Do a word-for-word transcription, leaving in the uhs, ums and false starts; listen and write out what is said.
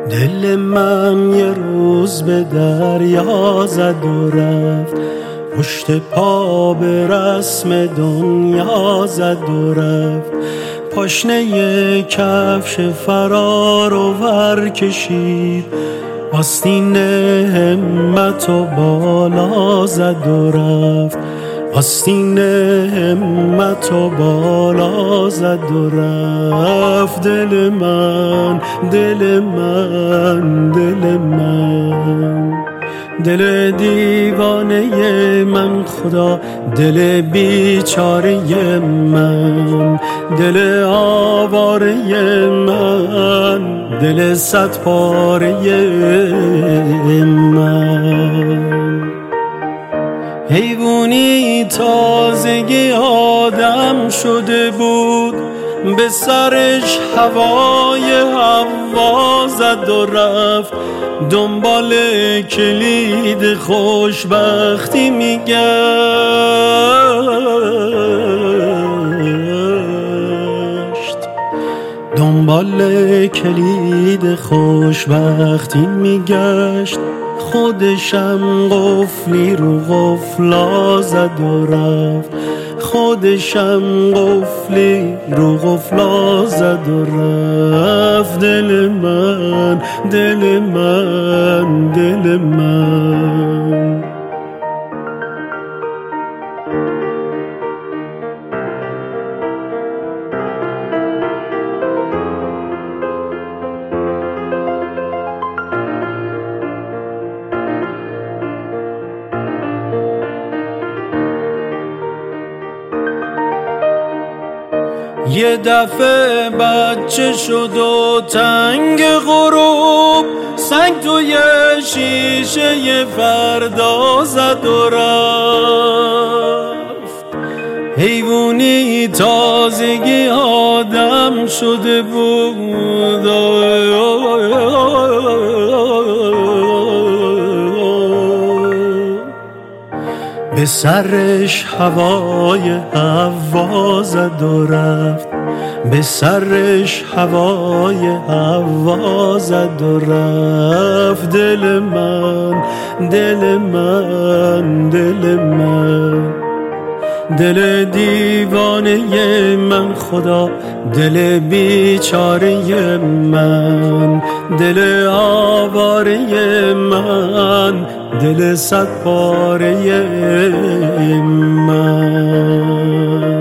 دل من یه روز به دریا زد و رفت، پشت پا به رسم دنیا زد و رفت. پاشنه کفش فرار و ور کشید، آستین همت و بالا زد و رفت. آستین همت و بالا زد و رفت. دل من دل من دل من دل دیوانه من خدا، دل بیچاره من، دل آواره من، دل صد پاره من. حیوانی تازگی آدم شده بود، به سرش هوای هوا زد و رفت. دنبال کلید خوشبختی میگشت، دنبال کلید خوشبختی میگشت. خودشم قفلی رو قفلا زد و رفت، خودشم قفلی رو قفلا زد و رفت. دل من دل من دل من یه دفعه بچه شد و تنگ غروب، سنگ توی شیشه فردا زد و رفت. حیوانی تازگی آدم شده بود، به سرش هوای هوا زد و رفت، به سرش هوای هوا زد و رفت. دل من دل من دل من دل دیوانه من خدا، دل بیچاره من، دل آواره من، دل صد پاره من.